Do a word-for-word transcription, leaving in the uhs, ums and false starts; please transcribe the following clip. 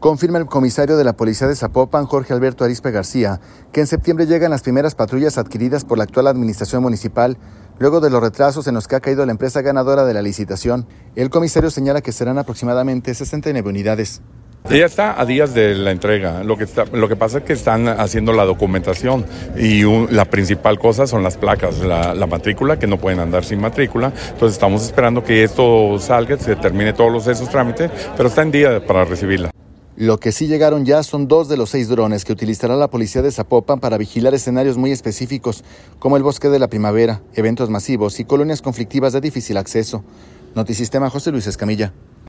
Confirma el comisario de la Policía de Zapopan, Jorge Alberto Arizpe García, que en septiembre llegan las primeras patrullas adquiridas por la actual administración municipal, luego de los retrasos en los que ha caído la empresa ganadora de la licitación. El comisario señala que serán aproximadamente sesenta y nueve unidades. Ya está a días de la entrega. Lo que, está, lo que pasa es que están haciendo la documentación y un, la principal cosa son las placas, la, la matrícula, que no pueden andar sin matrícula. Entonces estamos esperando que esto salga, se termine todos esos trámites, pero está en día para recibirla. Lo que sí llegaron ya son dos de los seis drones que utilizará la Policía de Zapopan para vigilar escenarios muy específicos, como el Bosque de la Primavera, eventos masivos y colonias conflictivas de difícil acceso. Notisistema, José Luis Escamilla.